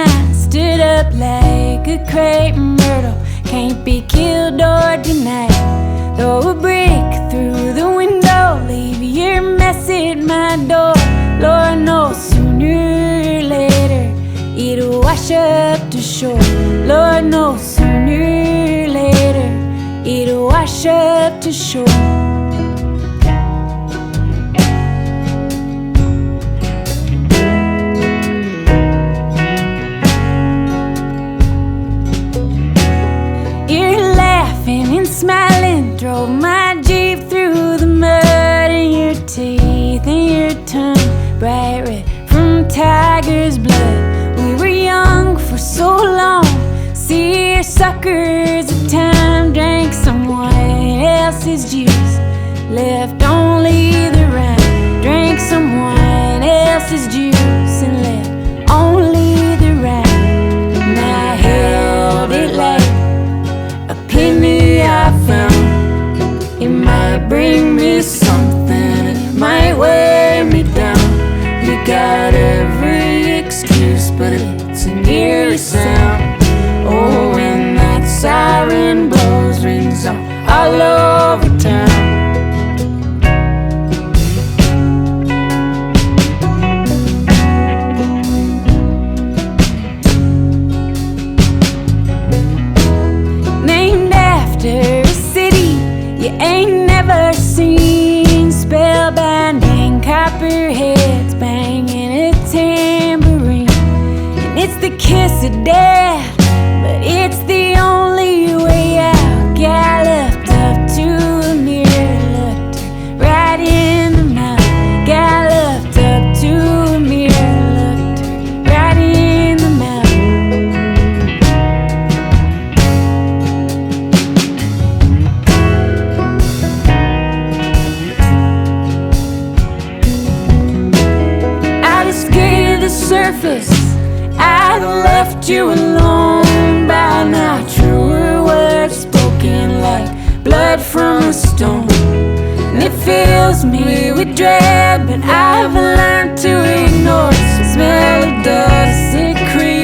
I stood up like a crepe myrtle, can't be killed or denied. Throw a brick through the window, leave your mess at my door. Lord knows sooner or later it'll wash up to shore. Lord knows sooner or later it'll wash up to shore. And smiling, drove my Jeep through the mud, and your teeth and your tongue bright red from tiger's blood. We were young for so long, seersuckers of time, drank someone else's juice, left only the rhyme. Drank someone else's juice and left only the rhyme. And I held it like a penny I found. It might bring me something, it might wear me down. You got every excuse, but it's an eerie sound. Oh, when that siren blows, rings out all over town. A city you ain't never seen, spellbinding copperheads banging a tambourine. And it's the kiss of death, but it's the only way out. Galloped up to a mirror, looked her right in the mouth. Galloped up to a mirror, looked her right in the mouth. Surface, I'd left you alone by now. Truer words spoken like blood from a stone. And it fills me with dread, but I've learned to ignore the smell of dust it creates.